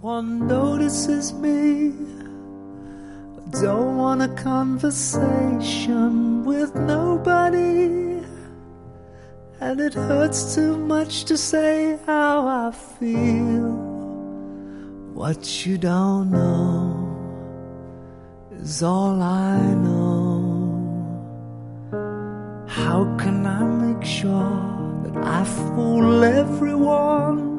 one notices me. I don't want a conversation with nobody, and it hurts too much to say how I feel. What you don't know is all I know. How can I make sure that I fool everyone